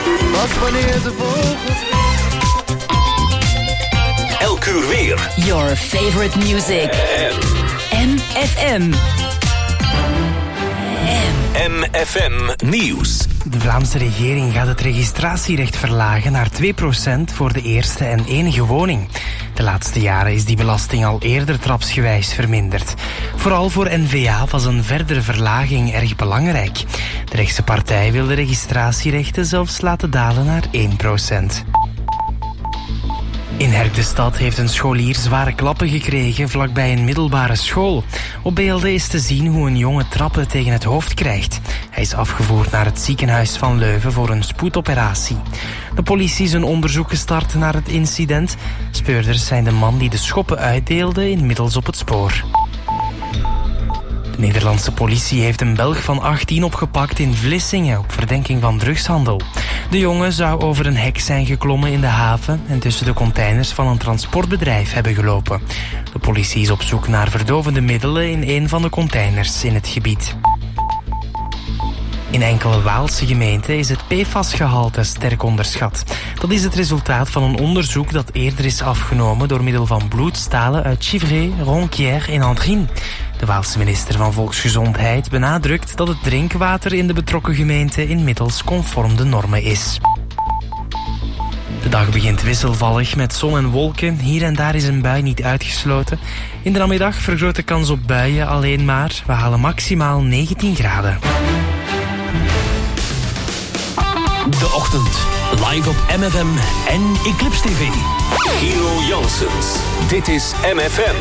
Pas wanneer de vogels... Elk uur weer. Your favorite music. MFM. MFM Nieuws. De Vlaamse regering gaat het registratierecht verlagen naar 2% voor de eerste en enige woning. De laatste jaren is die belasting al eerder trapsgewijs verminderd. Vooral voor N-VA was een verdere verlaging erg belangrijk. De rechtse partij wil de registratierechten zelfs laten dalen naar 1%. In Herkdestad heeft een scholier zware klappen gekregen vlakbij een middelbare school. Op beelden is te zien hoe een jongen trappen tegen het hoofd krijgt. Hij is afgevoerd naar het ziekenhuis van Leuven voor een spoedoperatie. De politie is een onderzoek gestart naar het incident. Speurders zijn de man die de schoppen uitdeelde inmiddels op het spoor. De Nederlandse politie heeft een Belg van 18 opgepakt in Vlissingen op verdenking van drugshandel. De jongen zou over een hek zijn geklommen in de haven en tussen de containers van een transportbedrijf hebben gelopen. De politie is op zoek naar verdovende middelen in een van de containers in het gebied. In enkele Waalse gemeenten is het PFAS-gehalte sterk onderschat. Dat is het resultaat van een onderzoek dat eerder is afgenomen door middel van bloedstalen uit Chivray, Ronquière en Andrien. De Waalse minister van Volksgezondheid benadrukt dat het drinkwater in de betrokken gemeente inmiddels conform de normen is. De dag begint wisselvallig met zon en wolken. Hier en daar is een bui niet uitgesloten. In de namiddag vergroot de kans op buien alleen maar. We halen maximaal 19 graden. De ochtend. Live op MFM en Eclipse TV. Hero Janssens. Dit is MFM.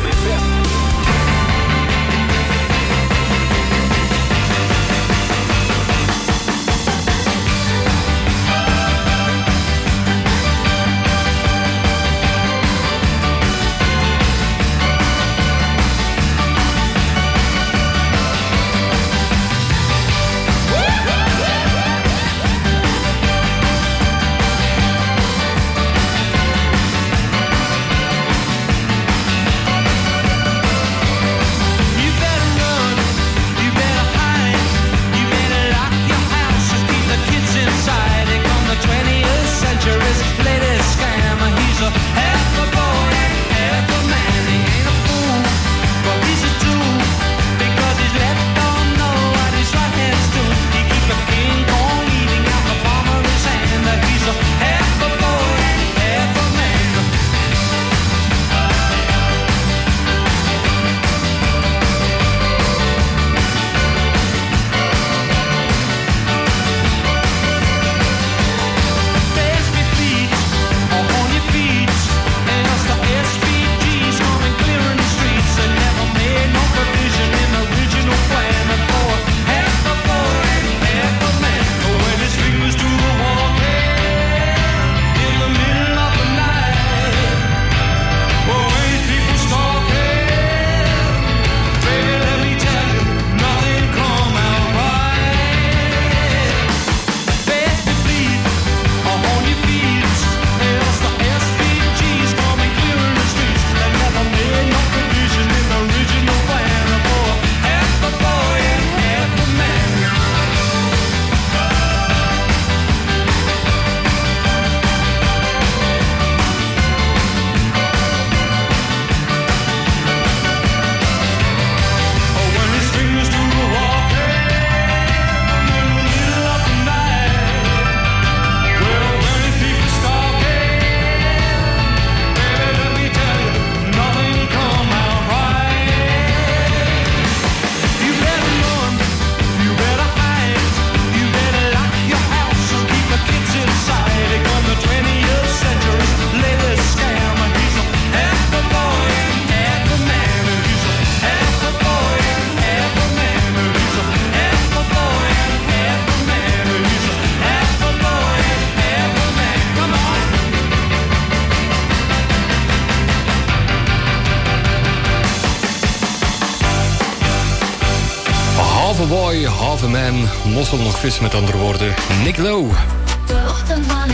Half a boy, half a man. Mossel nog vis met andere woorden. Nick Lowe. De ochtend van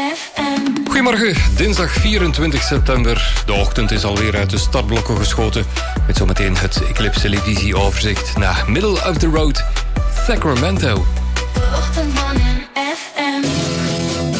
MFM. Goedemorgen, dinsdag 24 september. De ochtend is alweer uit de startblokken geschoten. Met zometeen het Eclipse televisieoverzicht naar Middle of the Road, Sacramento. De ochtend van MFM.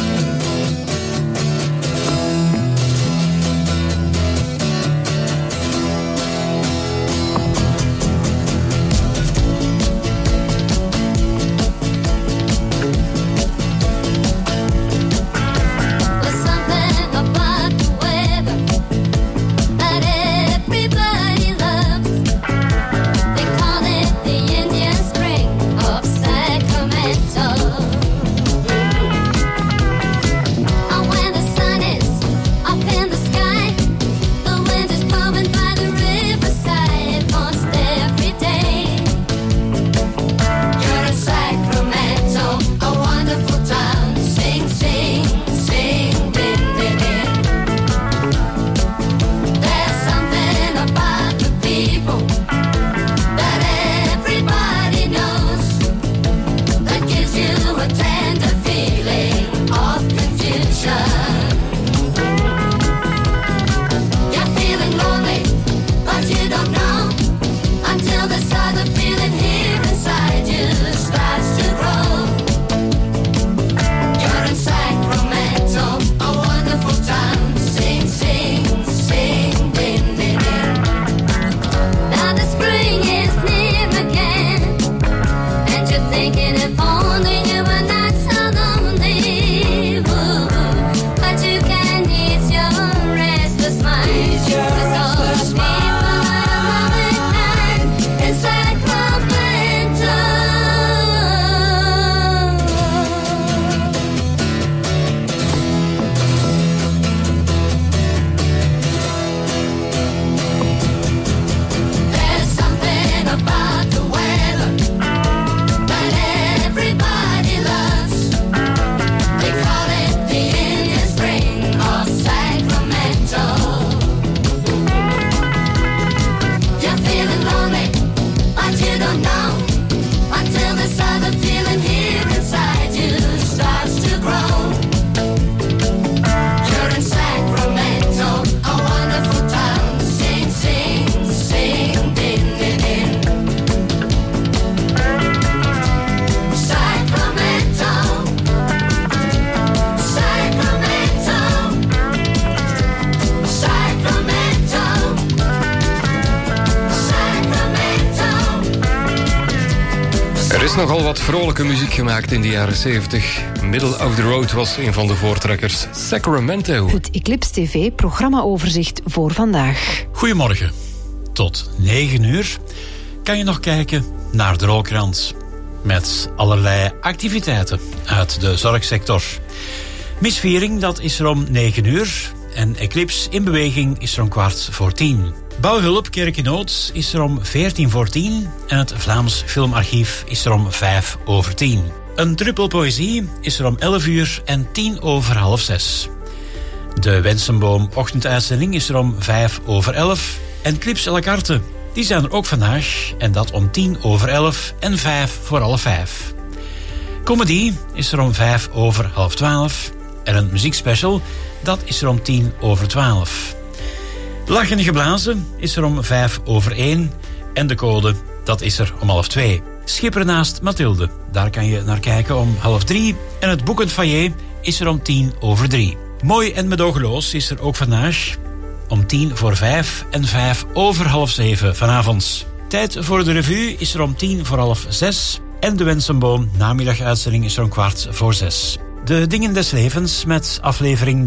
is nogal wat vrolijke muziek gemaakt in de jaren 70. Middle of the Road was een van de voortrekkers. Sacramento. Het Eclipse TV programmaoverzicht voor vandaag. Goedemorgen. Tot 9 uur kan je nog kijken naar de Rookkrans. Met allerlei activiteiten uit de zorgsector. Misviering, dat is er om 9 uur. En Eclipse in beweging is er om 9:15. Bouwhulp Kerkenood is er om 14:10. En het Vlaams Filmarchief is er om 5:10. Een druppel poëzie is er om 11 uur en 5:10. De Wensenboom ochtenduitzending is er om 5:11. En Clips à la carte, die zijn er ook vandaag. En dat om 10:11 en 5:45. Comedie is er om 11:05. En een muziekspecial, dat is er om 10:12. Lachen geblazen is er om 5:01. En de code, dat is er om 1:30. Schipper naast Mathilde, daar kan je naar kijken om 2:30. En het boekend foyer is er om 10:03. Mooi en medogeloos is er ook vandaag om 5:10 en 5:05 vanavond. Tijd voor de revue is er om 5:10. En de Wensenboom namiddaguitzending is er om 5:15. De Dingen des Levens met aflevering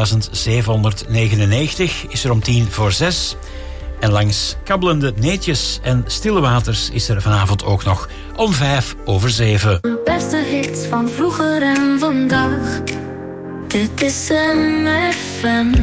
13.799 is er om 5:10. En langs kabbelende neetjes en stille waters is er vanavond ook nog om 6:05. De beste hits van vroeger en vandaag. Dit is MFM.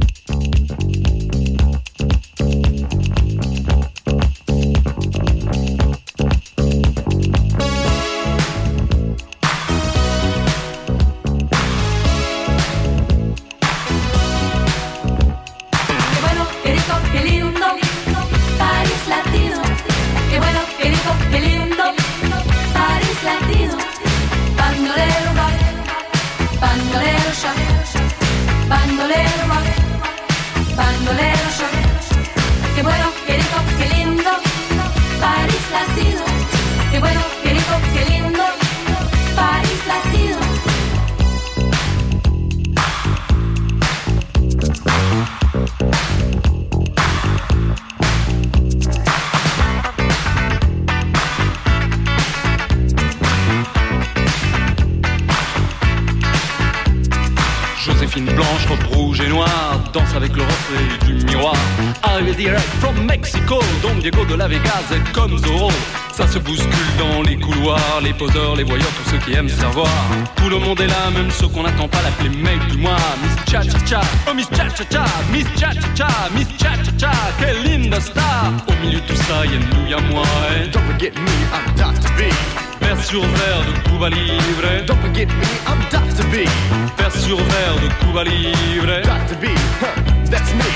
Don Diego de la Vegas est comme Zorro. Ça se bouscule dans les couloirs, les poseurs, les voyeurs, tous ceux qui aiment savoir. Tout le monde est là, même ceux qu'on n'attend pas, l'appeler mec du mois. Miss Cha-Cha-Cha, oh Miss Cha-Cha-Cha, Miss Cha-Cha-Cha, Miss Cha-Cha-Cha, quelle linda star. Au milieu de tout ça, y'a nous, y'a moi. Don't forget me, I'm Dr. B. Vers sur verre de Cuba Libre. Don't forget me, I'm Dr. B. Vers sur verre de Cuba Libre. Dr. B, that's me.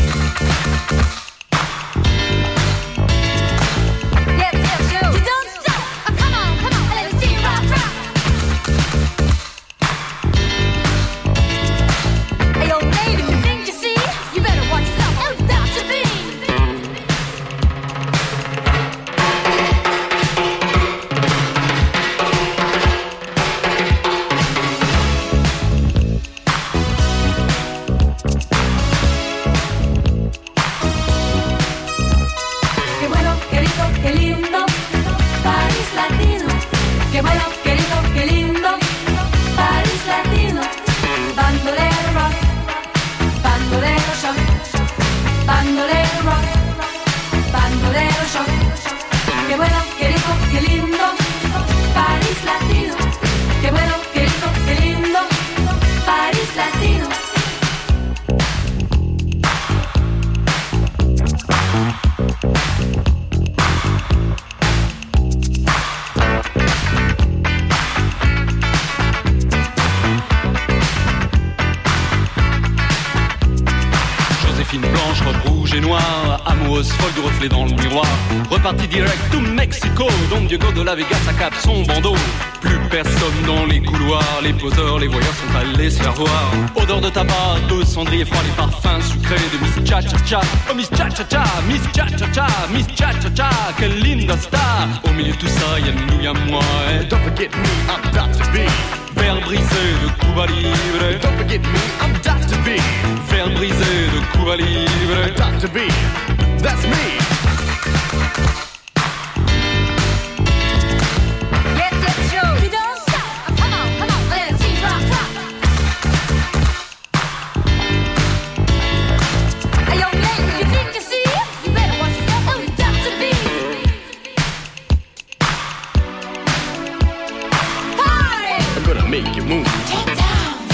Dans le miroir, reparti direct to Mexico. Don Diego de la Vegas accap son bandeau. Plus personne dans les couloirs, les poseurs, les voyeurs sont allés se faire voir. Odeur de tabac, de cendrier froid, les parfums sucrés de Miss Cha-Cha-Cha. Oh Miss Cha-Cha-Cha, Miss Cha-Cha-Cha, Miss Cha-Cha-Cha, quelle linda star. Au milieu de tout ça, y'a nous, y'a moi. Don't forget me, I'm Dr. B. Verre brisé de Cuba Libre. Don't forget me, I'm Dr. B. Verre brisé de Cuba Libre. Dr. B, that's me.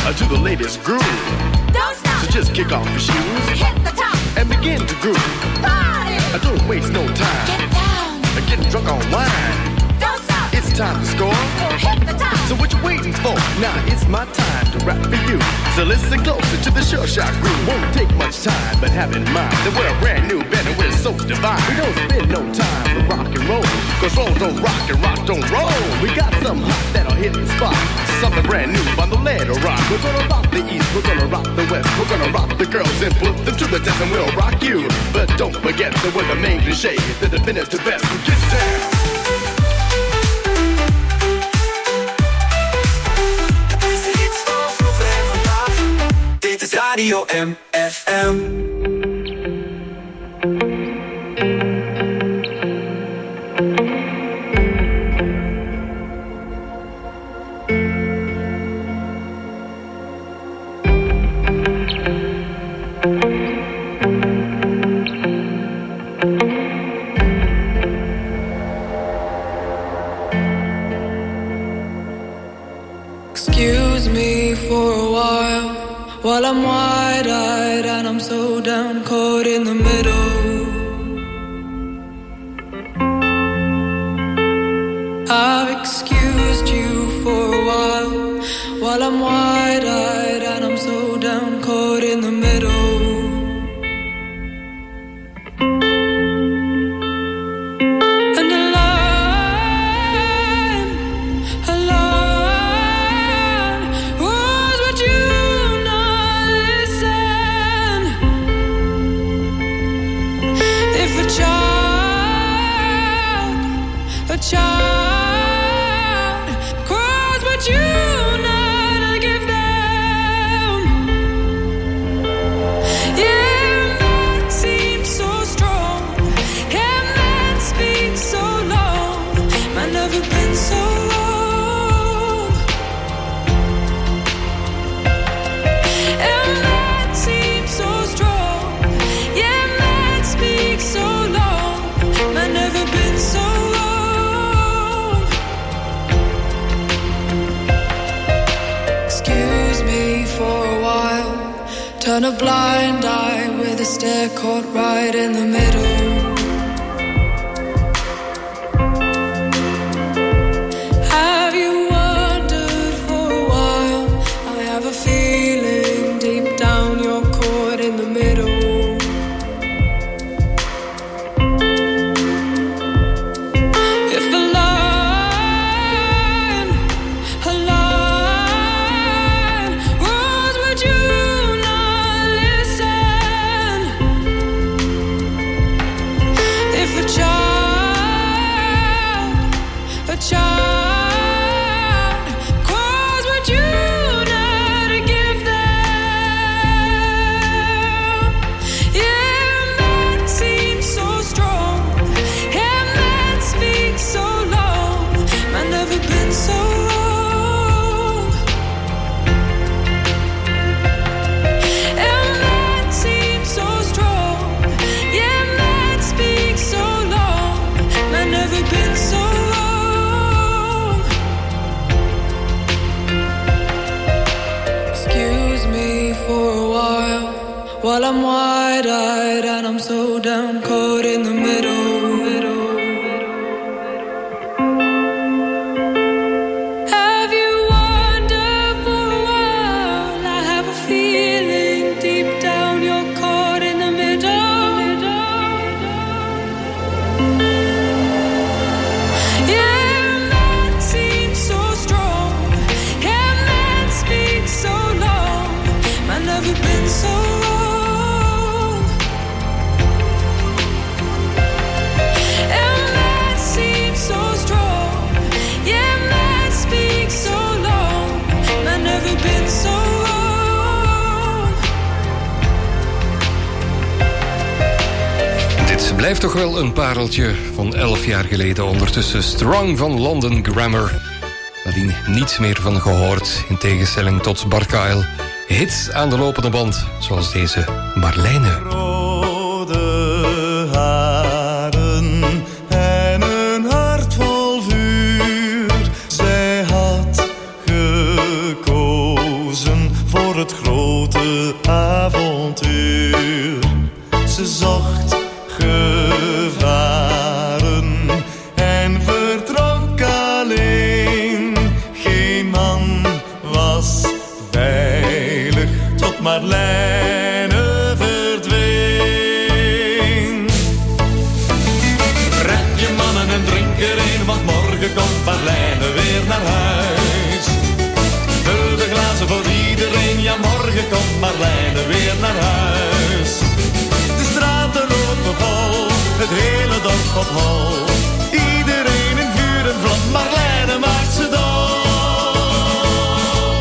to the latest groove. Don't stop. So just kick off your shoes. Hit the top. And begin to groove. Party. Don't waste no time. Get down. Getting drunk on wine. Don't stop. It's time to score. Hit the top. So what you waiting for? Now it's my time to rap for you. So listen closer to the Sure Shot groove. Won't take much time, but have in mind that we're a brand new band and we're so divine. We don't spend no time to rock and roll, cause roll don't rock and rock don't roll. We got some hot that'll hit the spot. Something brand new on the lead or rock. We're gonna rock the east, we're gonna rock the west. We're gonna rock the girls and put them to the test, and we'll rock you. But don't forget that we're the main cliche, the definitive best. Get down. Radio MFM. Excuse me for a while I'm wide-eyed and I'm so down, caught in the middle. I've excused you for a while I'm wide-eyed and I'm so down, caught in the middle. Turn a blind eye with a stare caught right in the middle. Have you wondered for a while? I have a feeling deep down you're caught in the middle. While I'm wide-eyed and I'm so down, caught in the middle. Have you wondered for a while? I have a feeling deep down you're caught in the middle. Yeah, man seems so strong. Yeah, man speaks so long. I've never been so Blijft toch wel een pareltje van 11 jaar geleden. Ondertussen Strong van London Grammar. Nadien niets meer van gehoord. In tegenstelling tot Bart Kyle. Hits aan de lopende band. Zoals deze Marlijne. Rode haren en een hart vol vuur. Zij had gekozen voor het grote avontuur. Ze zocht gevaren en vertrok alleen. Geen man was veilig tot Marlijne verdween. Red je mannen en drink er een, want morgen komt Marlijne weer naar huis. Vul de glazen voor iedereen, ja morgen komt Marlijne weer naar huis. De straten lopen vol, het hele dorp op hol. Iedereen in vuur en vlam, Marlijne maakt ze dol.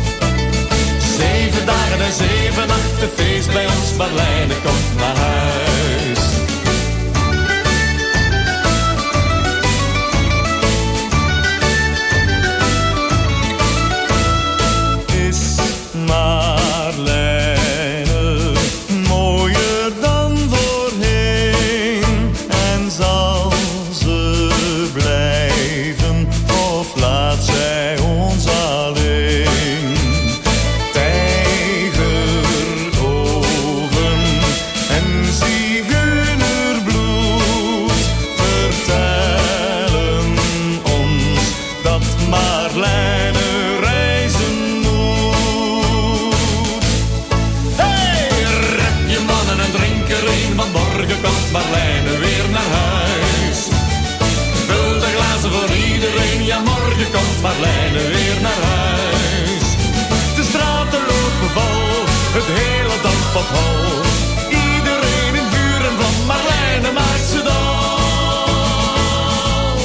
7 dagen en 7 nachten feest bij ons, Marlijne komt naar huis. Marlijne mooier dan voorheen, en zal ze blijven of laat zij ons alleen? Tijgerogen en zigeunerbloed vertellen ons dat Marlijne want morgen komt Marlijne weer naar huis. Vul de glazen voor iedereen, ja morgen komt Marlijne weer naar huis. De straten lopen vol, het hele dorp op hol. Iedereen in vuur en vlam, Marlijne maakt ze dol.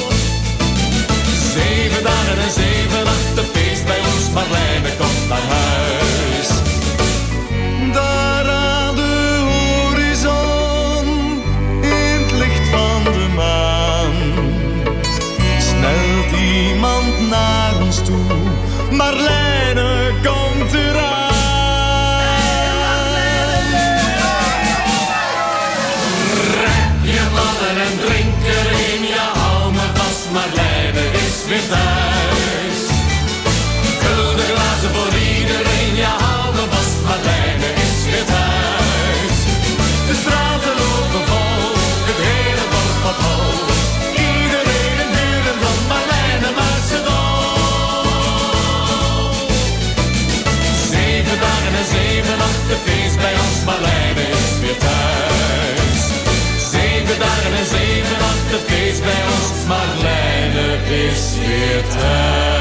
7 dagen en 7 nachten feest bij ons, Marlijne komt naar huis. Daar aan de horizon, in het licht van de maan, snelt iemand naar ons toe. Marlijne komt eraan. Rep je mannen en drink er een, ja hou me vast, Marlijne is weer thuis. Vul de glazen voor iedereen, ja hou me vast, Marlijne is weer thuis. De straten lopen vol, het hele dorp op hol. Iedereen in vuur en vlam, Marlijne maakt ze dol. 7 dagen en 7 nachten feest bij ons, Marlijne is weer thuis. 7 dagen en 7 nachten feest bij ons, Marlijne is weer thuis.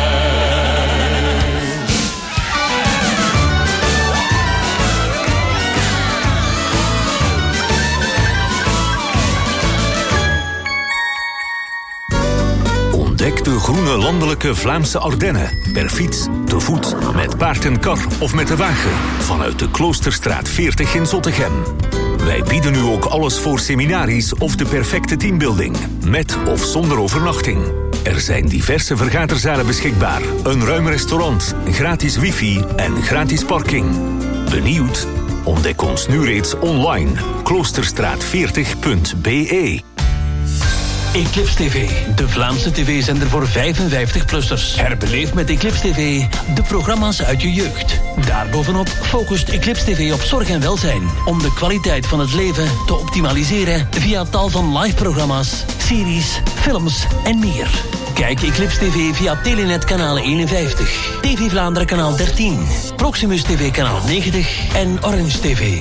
Ontdek de groene landelijke Vlaamse Ardennen. Per fiets, te voet, met paard en kar of met de wagen. Vanuit de Kloosterstraat 40 in Zottegem. Wij bieden u ook alles voor seminaries of de perfecte teambuilding. Met of zonder overnachting. Er zijn diverse vergaderzalen beschikbaar. Een ruim restaurant, gratis wifi en gratis parking. Benieuwd? Ontdek ons nu reeds online. Kloosterstraat40.be. Eclipse TV, de Vlaamse tv-zender voor 55-plussers. Herbeleef met Eclipse TV de programma's uit je jeugd. Daarbovenop focust Eclipse TV op zorg en welzijn, om de kwaliteit van het leven te optimaliseren via tal van live-programma's, series, films en meer. Kijk Eclipse TV via Telenet kanaal 51, TV Vlaanderen kanaal 13, Proximus TV kanaal 90 en Orange TV.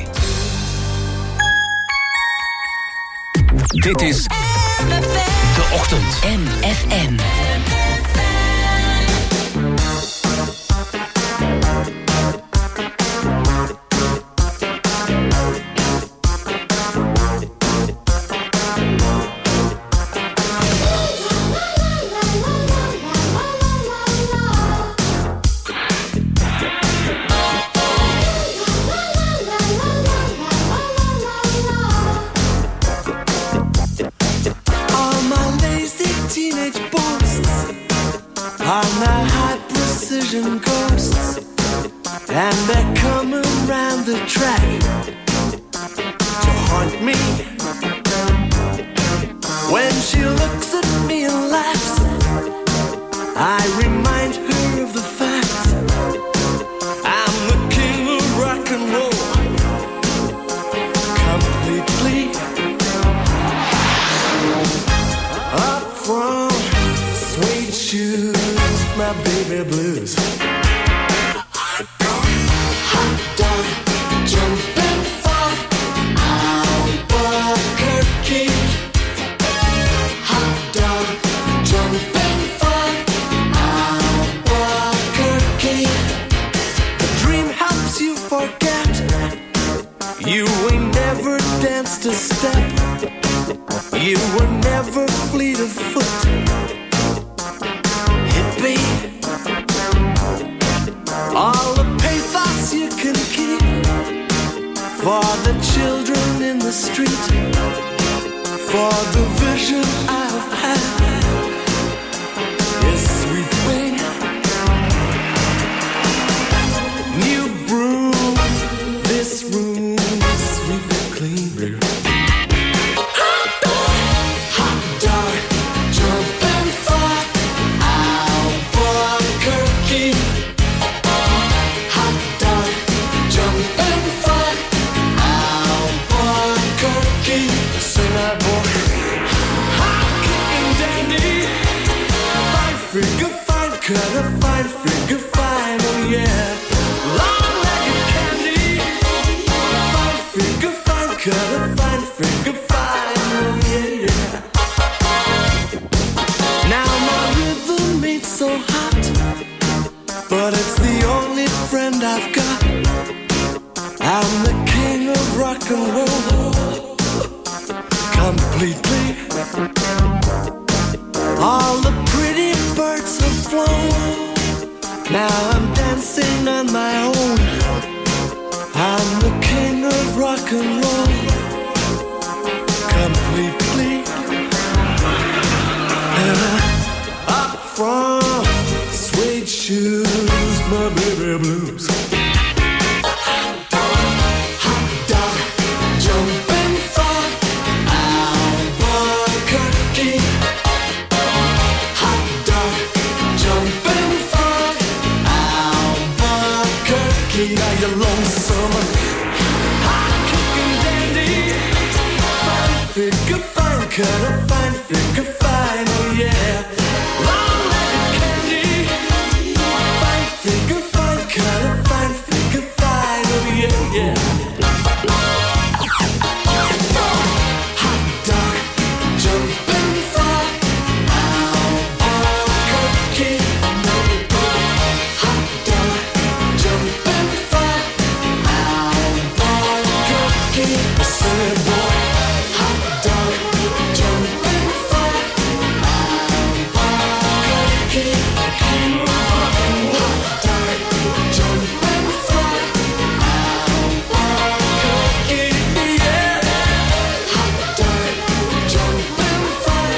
Dit is De Ochtend. MFM. Ghosts, and they're coming round the track to haunt me. When she looks at me and laughs, I remind her of the fact I'm the you forget. You ain't never danced a step. You were never fleet of foot. Hippie, all the pathos you can keep for the children in the street, for the vision I've had is sweeping. New broom, this room is sweeping clean. Hot dog, jumping far, Albuquerque. Hot dog, jumping far, Albuquerque. Sing that boy. Hot kicking dandy, fine figure, fine cutter, fine figure, fine, oh yeah. Long-legged candy, fine figure, fine cutter, fine figure, fine, oh yeah, yeah. Now my rhythm ain't so hot, but it's the only friend I've got. I'm the king of rock and roll, completely. All the pretty birds have flown. Now I'm dancing on my own. I'm the king of rock and roll, completely. Up from suede shoes, my baby blues. Hot dog, jumping far, Albuquerque. Hot dog, jumping far, Albuquerque. Now you're lonesome, hot kicking dandy, fine figure, fine cutter, fine figure, fine, oh yeah. Long-legged candy, fine figure, fine cutter, fine figure, fine, oh yeah, yeah. Hot dog, jumping far, Albuquerque. Hot dog, jumping far, Albuquerque. Say boy, hot dog, jumping far, Albuquerque. Hot dog, jumping far, Albuquerque. Yeah. Hot dog, jumping far,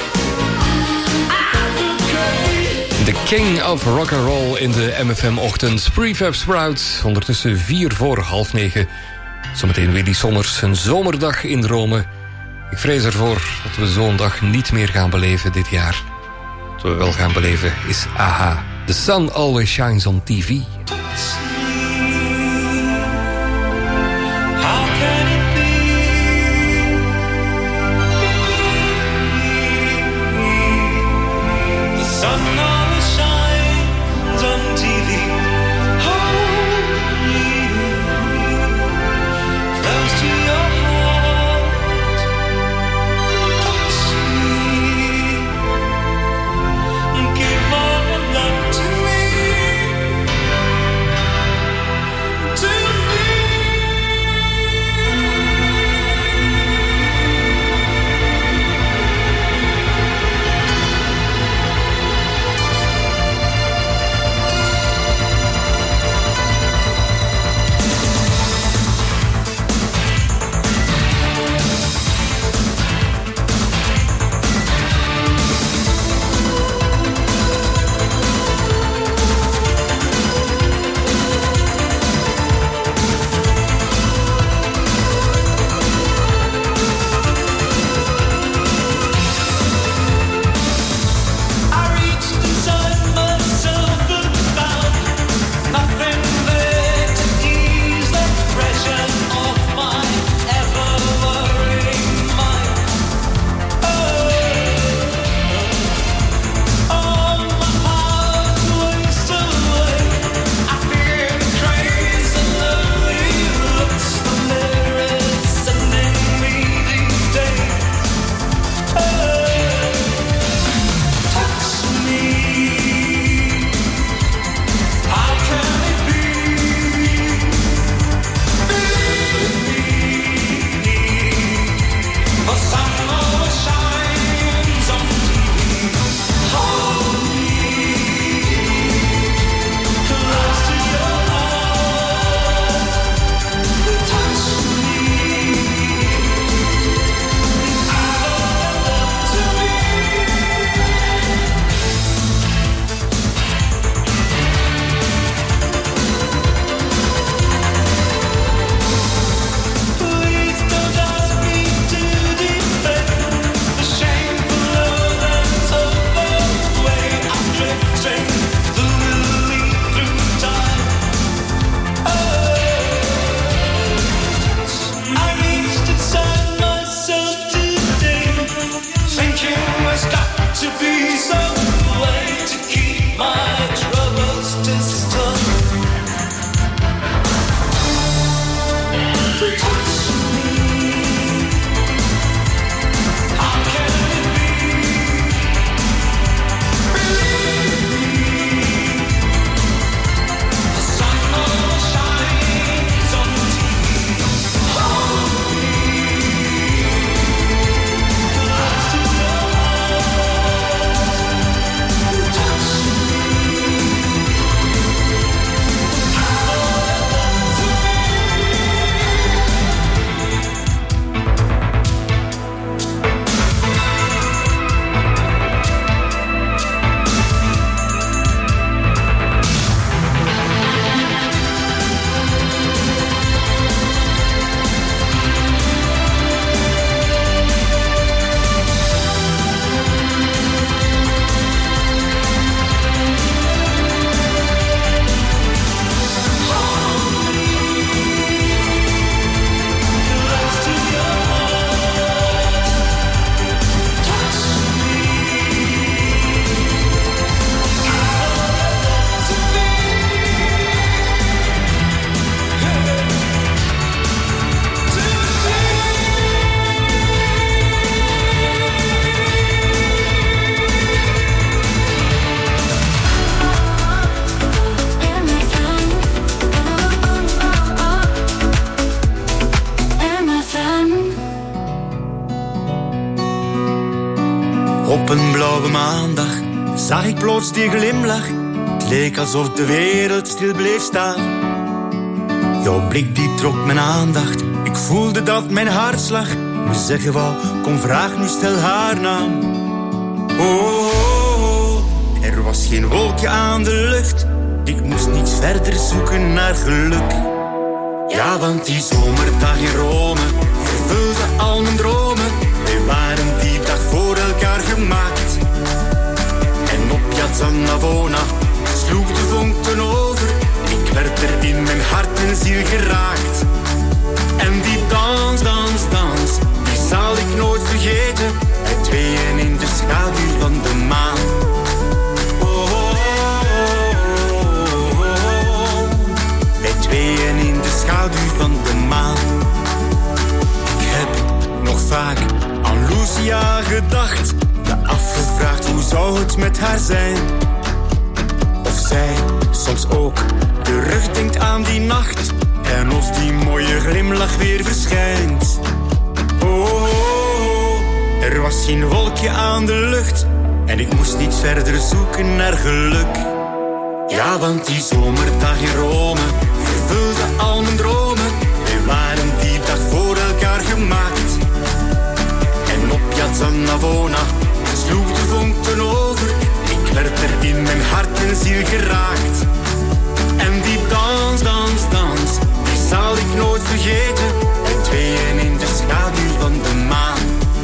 Albuquerque. The King of Rock'n'Roll in de MFM-ochtend. Prefab Sprout, ondertussen 8:04. Zometeen Willy Sommers, een zomerdag in Rome. Ik vrees ervoor dat we zo'n dag niet meer gaan beleven dit jaar. Wat we wel gaan beleven is AHA. The sun always shines on TV. How can it be? The sun always shines on TV. Hold me close to your heart. Touch me. Give all your love to me. blauwe maandag zag ik plots die glimlach. Het leek alsof de wereld stil bleef staan. Jouw blik die trok mijn aandacht. Ik voelde dat mijn hartslag me zeggen wou, kom vraag nu, stel haar naam. Oh, er was geen wolkje aan de lucht. Ik moest niet verder zoeken naar geluk. Ja, want die zomerdag in Rome vervulde al mijn dromen. We waren die dag voor elkaar gemaakt. En op Piazza Navona sloeg de vonken over. Ik werd er in mijn hart en ziel geraakt. En die dans, die zal ik nooit vergeten. Wij tweeën in de schaduw van de maan. Wij tweeën in de schaduw van de maan. Ik heb nog vaak aan Lucia gedacht. Me afgevraagd hoe zou het met haar zijn. Of zij soms ook terugdenkt aan die nacht. En of die mooie glimlach weer verschijnt. Oh, er was geen wolkje aan de lucht. En ik moest niet verder zoeken naar geluk. Ja, want die zomerdag in Rome vervulde al mijn dromen. We waren die dag voor elkaar gemaakt. En op Piazza Navona sloeg de vonken over. Ik werd er in mijn hart en ziel geraakt. En die dans, die zal ik nooit vergeten. Wij tweeën in de schaduw van de maan.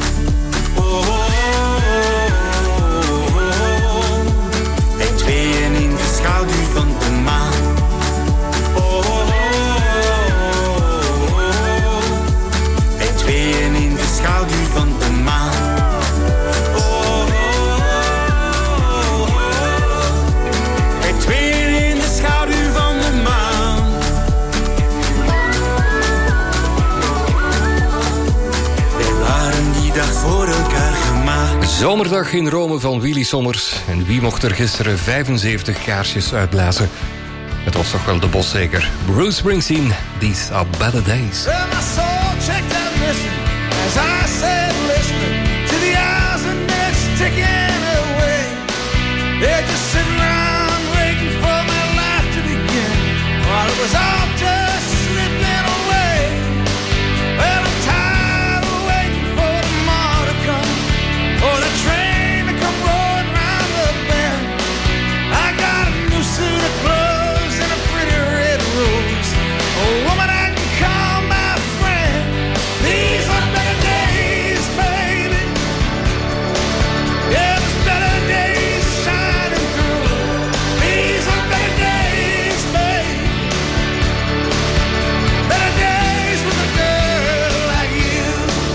Wij tweeën in de schaduw van de maan. Wij tweeën in de schaduw van de maan. Wij tweeën in de schaduw van de maan. Wij waren die dag voor elkaar gemaakt. Zomerdag in Rome van Willy Sommers. En wie mocht er gisteren 75 kaarsjes uitblazen? Het was toch wel de boszeker. Bruce Springsteen, These Are Better Days. Well, my soul checked out missing as I sat listening to the hours and minutes ticking away. They're just sitting around waiting for my life to begin, while it was all just slipping away. Well, I'm tired of waiting for tomorrow to come, or the train to come rolling round the bend. I got a new suit of clothes and a pretty red rose, a woman I can call my friend. These are better days, baby. Yeah, there's better days shining through. These are better days, baby. Better days with a girl like you.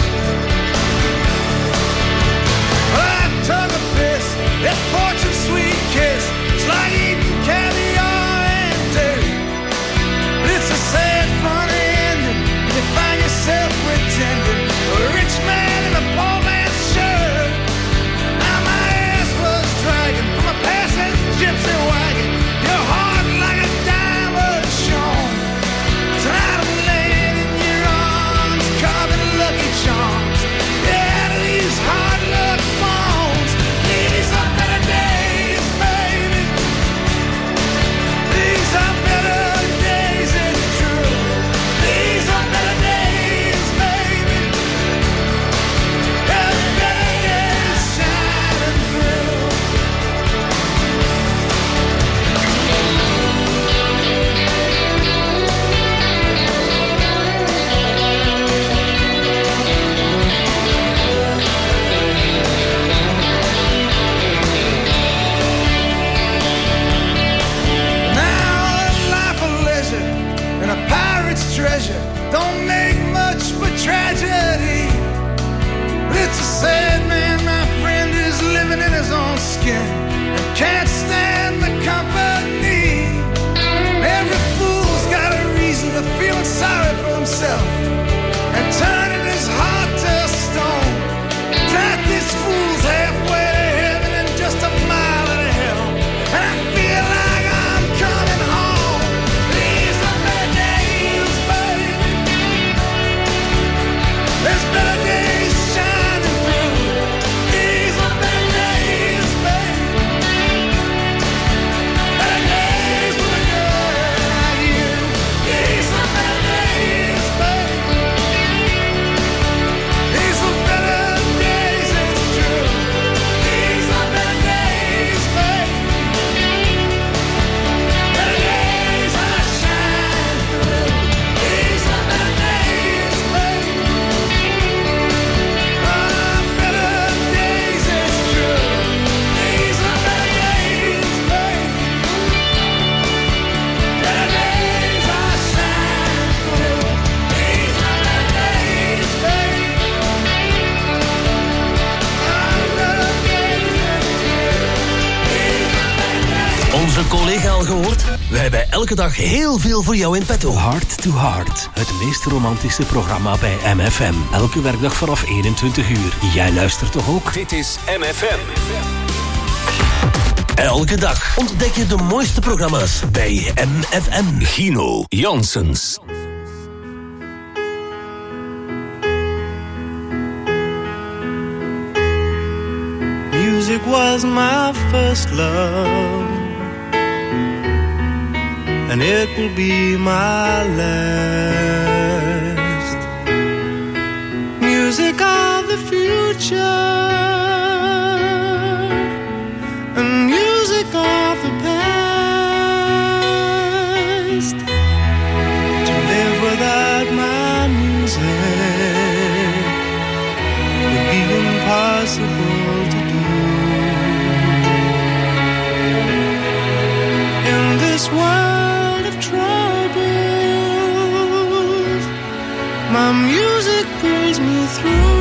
Well, I took a piss, that fortune sweet kiss. It's like eating caviar and dirt. But it's a sad, funny ending. You find yourself pretending a rich man in a poor man's shirt. Now my ass was dragging from a passing gypsy wagon. Your heart like a diamond shone. Tonight I'm laying in your arms, carving lucky charms. Yeah, these hard luck phones. These are better days, baby. These are better days, it's true. These are better days, baby. There's better days shining through. Now a life of leisure and a pirate's treasure don't make much for tragedy. But it's a sad man, my friend, who's living in his own skin and can't stand the company. Every fool's got a reason for feeling sorry for himself and turning his heart to stone. Drive these fools halfway to heaven and just a mile to hell. And I feel like I'm coming home. These are better days, baby. There's better days shining through. These are better days. We hebben elke dag heel veel voor jou in petto. Heart to Heart, het meest romantische programma bij MFM. Elke werkdag vanaf 21 uur. Jij luistert toch ook? Dit is MFM. Elke dag ontdek je de mooiste programma's bij MFM. Gino Janssens. Music was my first love, and it will be my last. Music of the future, and music of the past. To live without my music would be impossible to do. In this world of troubles, my music pulls me through.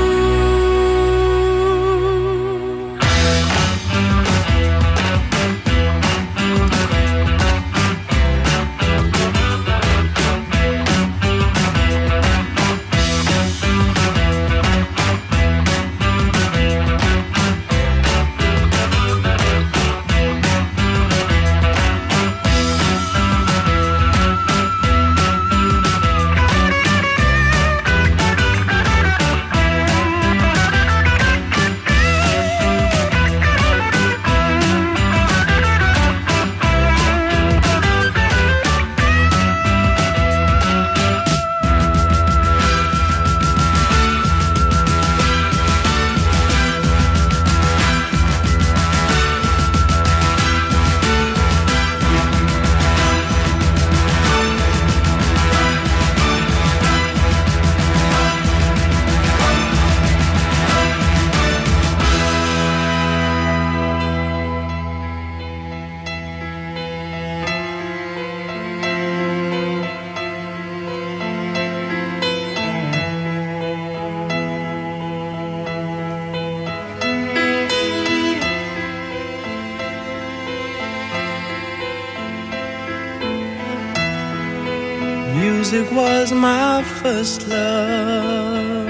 Music was my first love,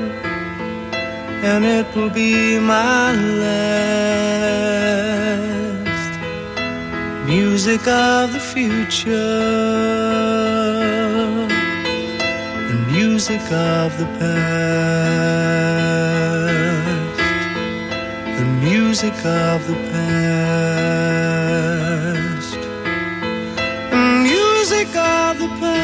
and it will be my last. Music of the future, and music of the past, and music of the past, and music of the past.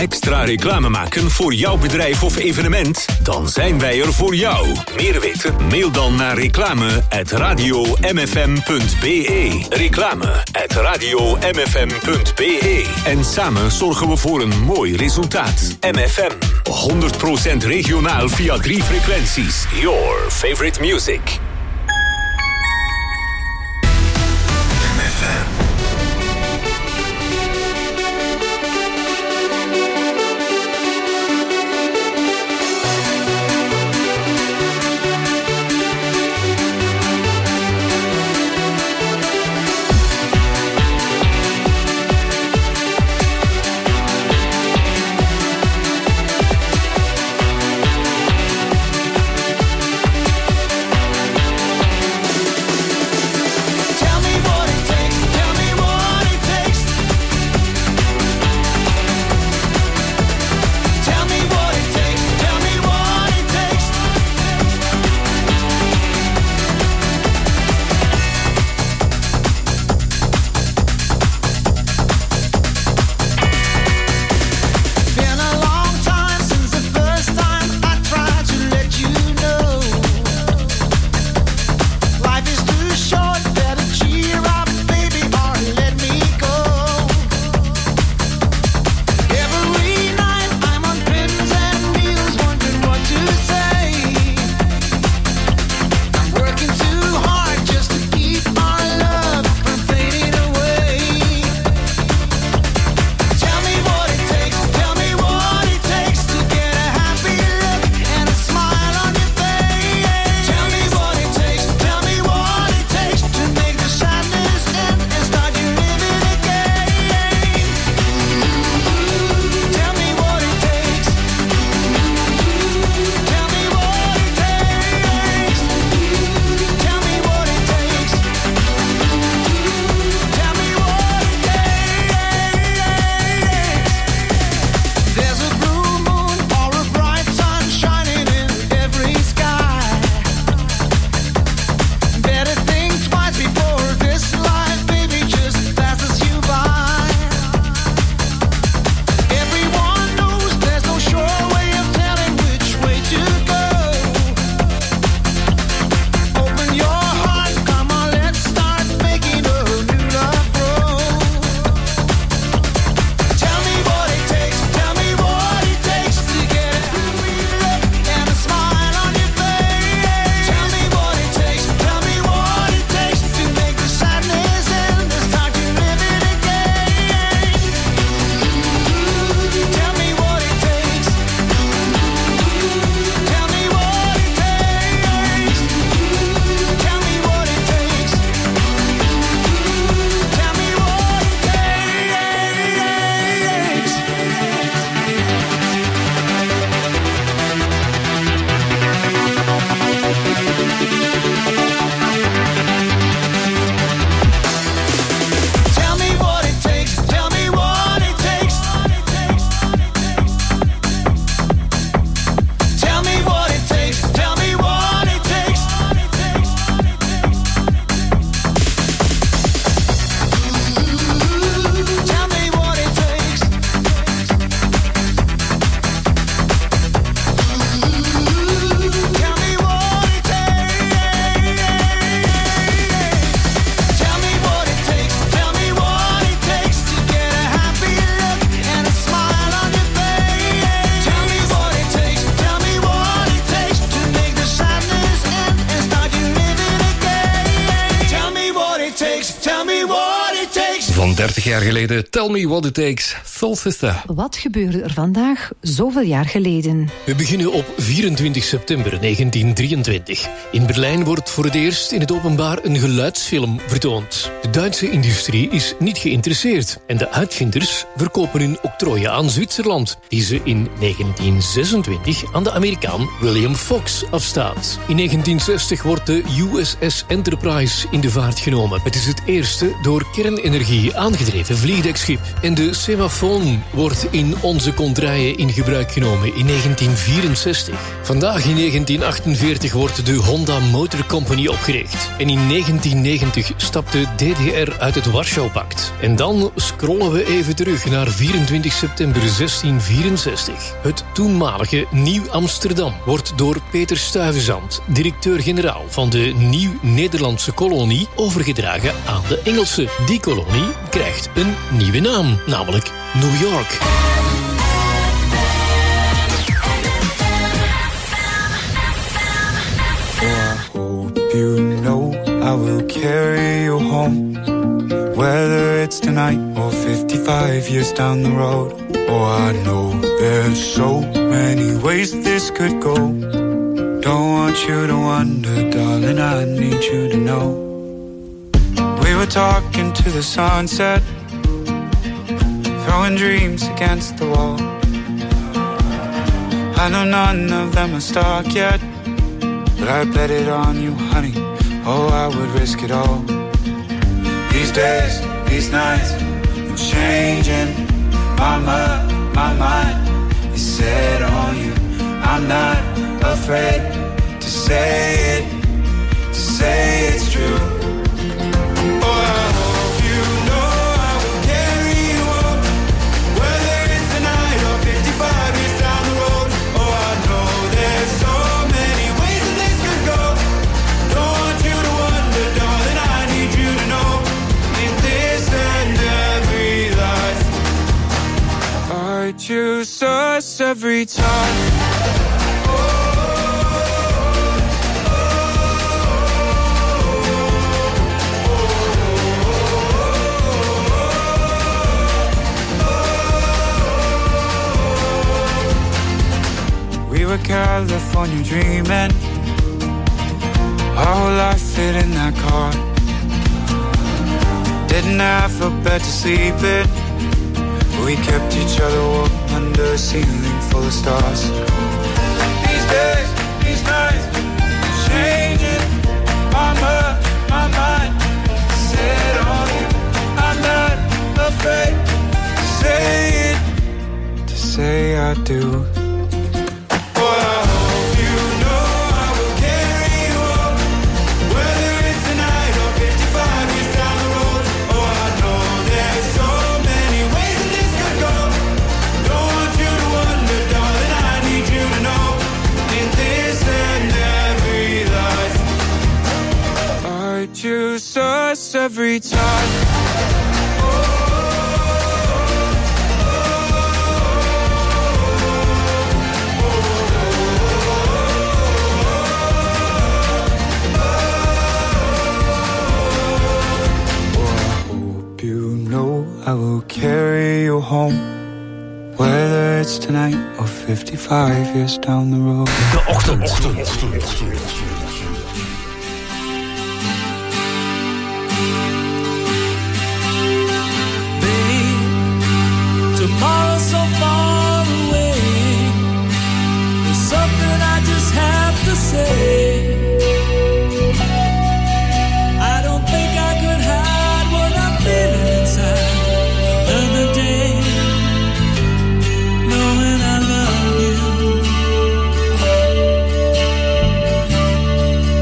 extra reclame maken voor jouw bedrijf of evenement? Dan zijn wij er voor jou. Meer weten? Mail dan naar reclame@radiomfm.be. Reclame@radiomfm.be. En samen zorgen we voor een mooi resultaat. MFM. 100% regionaal via 3 frequenties. Your favorite music. Van 30 jaar geleden, Tell Me What It Takes, Soul Sister. Wat gebeurde er vandaag, zoveel jaar geleden? We beginnen op 24 september 1923. In Berlijn wordt voor het eerst in het openbaar een geluidsfilm vertoond. De Duitse industrie is niet geïnteresseerd en de uitvinders verkopen hun octrooien aan Zwitserland, die ze in 1926 aan de Amerikaan William Fox afstaat. In 1960 wordt de USS Enterprise in de vaart genomen. Het is het eerste door kernenergie aangedreven vliegdekschip. En de semafoon wordt in onze kontrijen in gebruik genomen in 1964. Vandaag in 1948 wordt de Honda Motor Company opgericht. En in 1990 stapte DDR uit het Warschau-pact. En dan scrollen we even terug naar 24 september 1664. Het toenmalige Nieuw-Amsterdam wordt door Peter Stuyvesant, directeur-generaal van de Nieuw-Nederlandse kolonie, overgedragen aan de Engelsen. Die kolonie krijgt een nieuwe naam, namelijk New York. You know I will carry you home, whether it's tonight or 55 years down the road. Oh, I know there's so many ways this could go. Don't want you to wonder, darling, I need you to know. We were talking to the sunset, throwing dreams against the wall. I know none of them are stuck yet, but I bet it on you, honey. Oh, I would risk it all. These days, these nights, I'm changing. My mind is set on you. I'm not afraid to say it's true. Oh, I hope you know I will carry you home, whether it's tonight or 55 years down the road. Oh, I know there's so many ways that this could go. Don't want you to wonder, darling, I need you to know. In this and every life, I choose us every time. We were California dreaming, our whole life fit in that car. Didn't have a bed to sleep in, we kept each other warm under a ceiling full of stars. These days, these nights, changing. My mind set on you. I'm not afraid to say I do. Choose us every time. I will carry you home, whether it's tonight or 55 years down the road. De Ochtend. Tomorrow's so far away. There's something I just have to say. I don't think I could hide what I'm feeling inside another day, knowing I love you.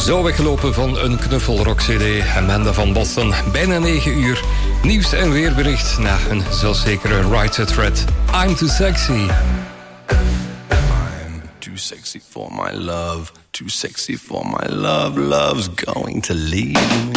Zo weggelopen van een knuffelrock-cd. Amanda van Boston, bijna 9 uur. Nieuws en weerbericht na een zelfzekere Right to Thread. I'm too sexy. I'm too sexy for my love. Too sexy for my love. Love's going to leave me.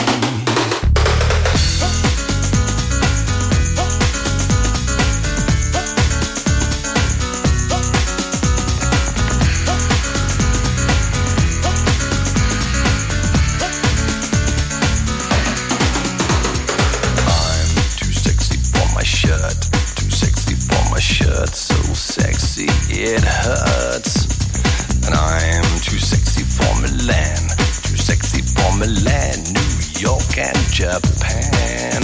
It hurts, and I'm too sexy for Milan, too sexy for Milan, New York and Japan.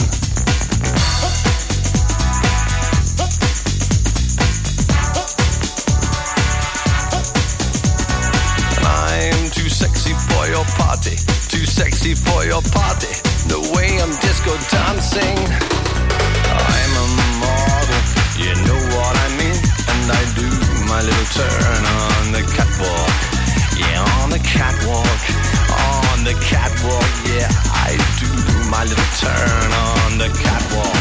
And I'm too sexy for your party, too sexy for your party, the way I'm disco dancing. I'm a model, you know what I mean, and I do my little turn on the catwalk, yeah, on the catwalk, on the catwalk, yeah, I do my little turn on the catwalk.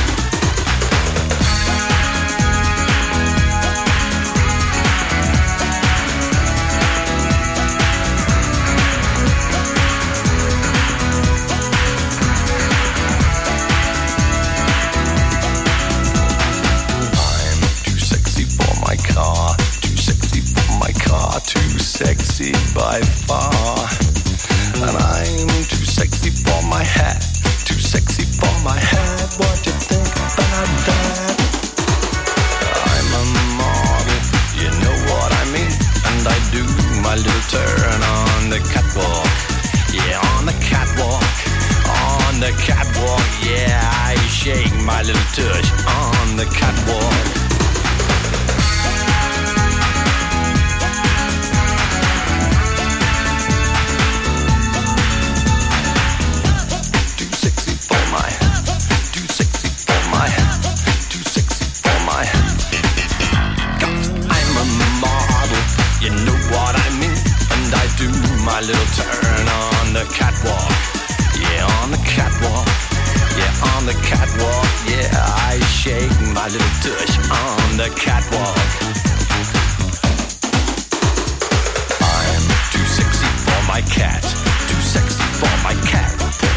Too sexy by far, and I'm too sexy for my hat, too sexy for my hat. What do you think about that? I'm a model, you know what I mean, and I do my little turn on the catwalk, yeah, on the catwalk, on the catwalk, yeah, I shake my little tush on the catwalk. My little turn on the catwalk, yeah, on the catwalk, yeah, on the catwalk, yeah, I shake my little tush on the catwalk. I'm too sexy for my cat, too sexy for my cat,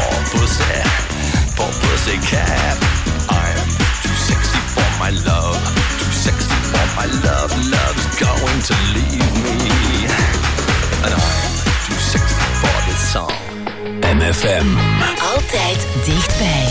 poor pussy cat. I'm too sexy for my love, too sexy for my love, love's going to leave me, and I'm song. MFM. Altijd dichtbij.